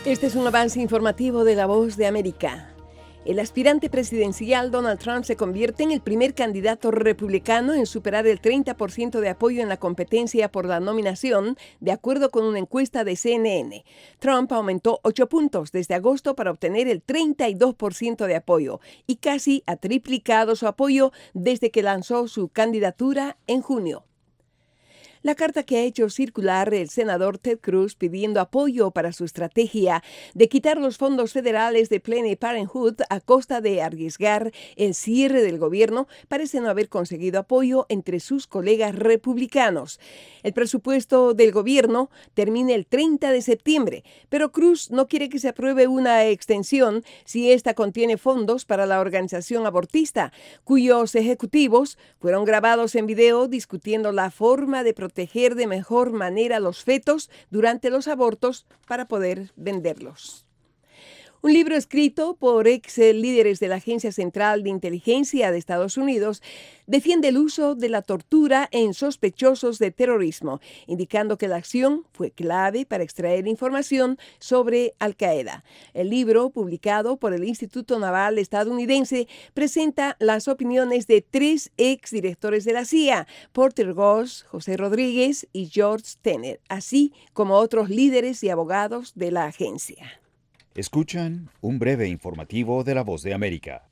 Este es un avance informativo de La Voz de América. El aspirante presidencial Donald Trump se convierte en el primer candidato republicano en superar el 30% de apoyo en la competencia por la nominación, de acuerdo con una encuesta de CNN. Trump aumentó 8 puntos desde agosto para obtener el 32% de apoyo y casi ha triplicado su apoyo desde que lanzó su candidatura en junio. La carta que ha hecho circular el senador Ted Cruz pidiendo apoyo para su estrategia de quitar los fondos federales de Planned Parenthood a costa de arriesgar el cierre del gobierno parece no haber conseguido apoyo entre sus colegas republicanos. El presupuesto del gobierno termina el 30 de septiembre, pero Cruz no quiere que se apruebe una extensión si esta contiene fondos para la organización abortista, cuyos ejecutivos fueron grabados en video discutiendo la forma de proteger de mejor manera los fetos durante los abortos para poder venderlos. Un libro escrito por ex líderes de la Agencia Central de Inteligencia de Estados Unidos defiende el uso de la tortura en sospechosos de terrorismo, indicando que la acción fue clave para extraer información sobre Al-Qaeda. El libro, publicado por el Instituto Naval estadounidense, presenta las opiniones de 3 exdirectores de la CIA, Porter Goss, José Rodríguez y George Tenet, así como otros líderes y abogados de la agencia. Escuchan un breve informativo de La Voz de América.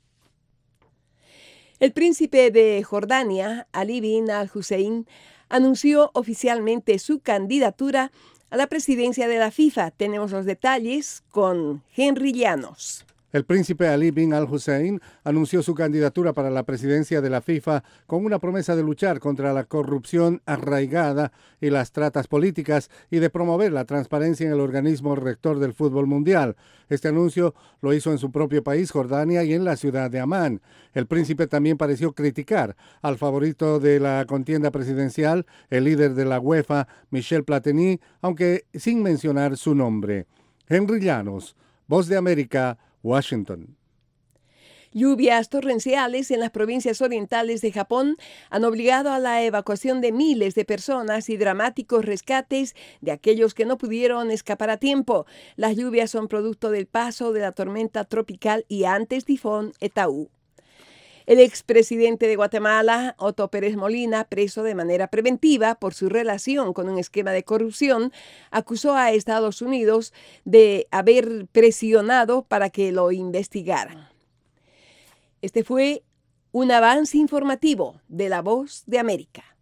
El príncipe de Jordania, Ali bin al-Hussein, anunció oficialmente su candidatura a la presidencia de la FIFA. Tenemos los detalles con Henry Llanos. El príncipe Ali bin al-Hussein anunció su candidatura para la presidencia de la FIFA con una promesa de luchar contra la corrupción arraigada y las tratas políticas y de promover la transparencia en el organismo rector del fútbol mundial. Este anuncio lo hizo en su propio país, Jordania, y en la ciudad de Amán. El príncipe también pareció criticar al favorito de la contienda presidencial, el líder de la UEFA, Michel Platini, aunque sin mencionar su nombre. Henry Llanos, Voz de América, Washington. Lluvias torrenciales en las provincias orientales de Japón han obligado a la evacuación de miles de personas y dramáticos rescates de aquellos que no pudieron escapar a tiempo. Las lluvias son producto del paso de la tormenta tropical y antes tifón Etai. El expresidente de Guatemala, Otto Pérez Molina, preso de manera preventiva por su relación con un esquema de corrupción, acusó a Estados Unidos de haber presionado para que lo investigaran. Este fue un avance informativo de La Voz de América.